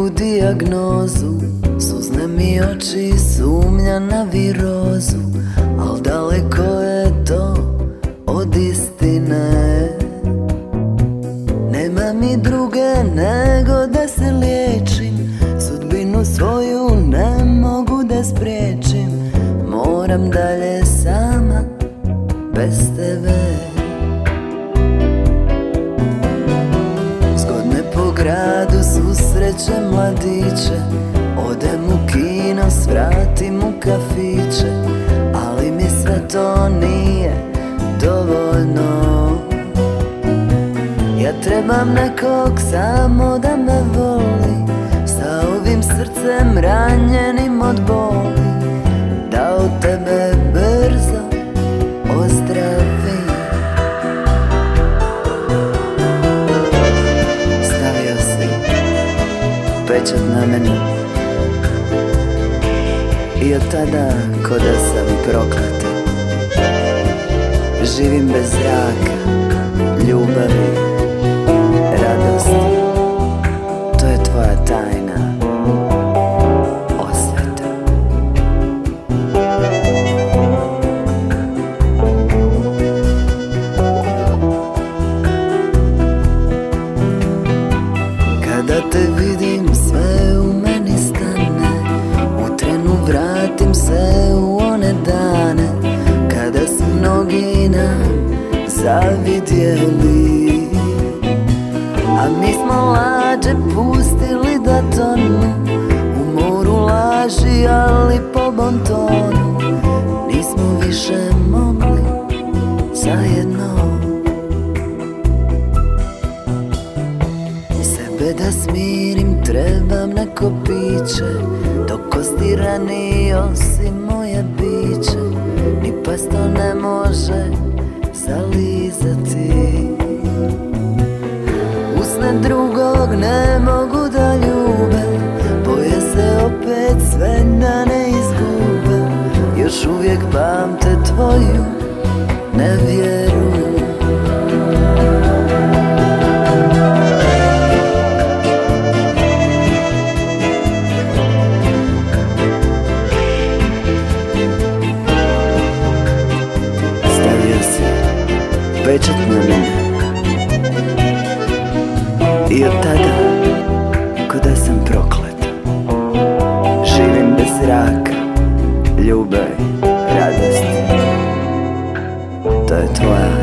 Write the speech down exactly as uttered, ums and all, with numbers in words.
moju dijagnozu. Suzne mi oči, sumnja na virozu, al daleko je to od istine. Nema mi druge nego da se liječim, sudbinu svoju ne mogu da spriječim. Moram dalje sama, bez tebe. Zgodne po gradu susrećem mladiće, odem u kino, svratim u kafiće, ali mi sve to nije dovoljno. Ja trebam nekog samo da me voli, sa ovim srcem ranjenim od boli, da od tebe brzo ozdravi. Stavio si pečat na mene i od tada ko da sam prokleta. Živim bez zraka, ljubavi, radosti. To je tvoja tajna osveta. Kada te vidim sve u meni stane, u trenu vratim se u one dane kada su mnogi nam zavidjeli, a mi smo lađe pustili da tonu u moru laži, ali po bontonu nismo više mogli zajedno. Sebe da smirim trebam neko piće, dok kosti rani osim moje biće, ni pasto ne može zalizati. Usne drugog ne mogu da ljube, boje se opet sve da ne izgube. Još uvijek pamte tvoju nevjeru. Stavio si pečat na mene i od tada ko da sam prokleta. Živim bez zraka, ljubavi, radosti. To je tvoja